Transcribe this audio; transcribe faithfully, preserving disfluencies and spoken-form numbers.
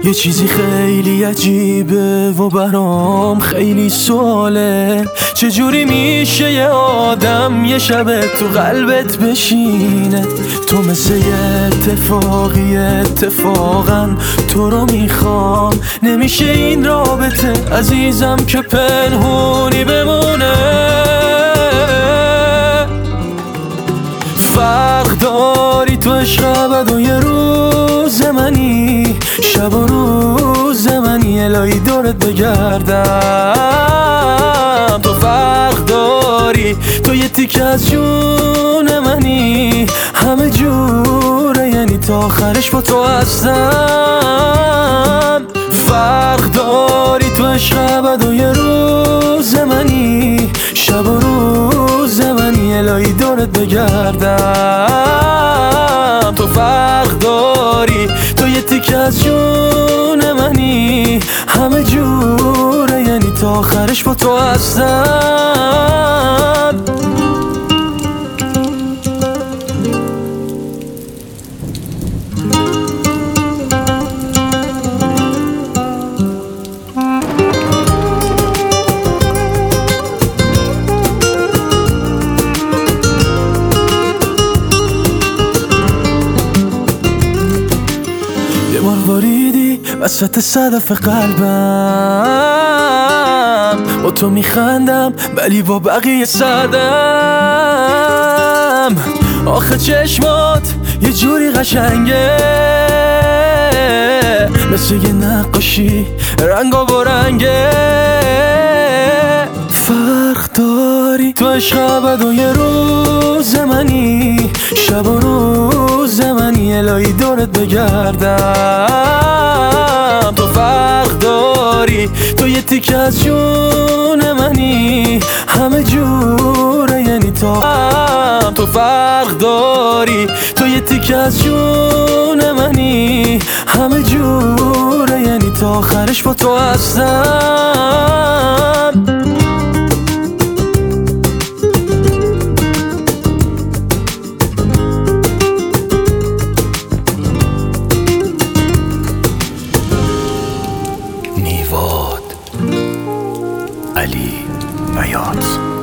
یه چیزی خیلی عجیبه و برام خیلی سواله، چجوری میشه یه آدم یه شب تو قلبت بشینه؟ تو مثل یه اتفاقی اتفاقا تو رو میخوام، نمیشه این رابطه عزیزم که پنهونی بمونه. فرق داری تو عشق ابد و یه روز منی، شب و روز منی، الهی دورت بگردم. تو فرق داری، تو یه تیکه از جون منی، همه جوره یعنی تا آخرش با تو هستم. فرق داری تو عشق ابد و یه روز منی، شب و روز منی، الهی دورت بگردم. تو فرق داری، تو یه تیکه از جون منی، همه جوره یعنی تا آخرش با تو هستم. یه بار واریدی وسط صدف قلبم، با تو میخندم ولی با بقیه سردم. آخه چشمات یه جوری قشنگه، مثل یه نقاشی رنگا با رنگه. فرق داری تو عشق ابد و یه روز منی، شب و روز منی، الهی دورت بگردم. تو فرق داری، تو یه تیکه از جون منی، همه جوره یعنی تا. تو فرق داری، تو یه تیکه از جون منی، همه جوره یعنی تا آخرش با تو هستم. نیواد علی بیات.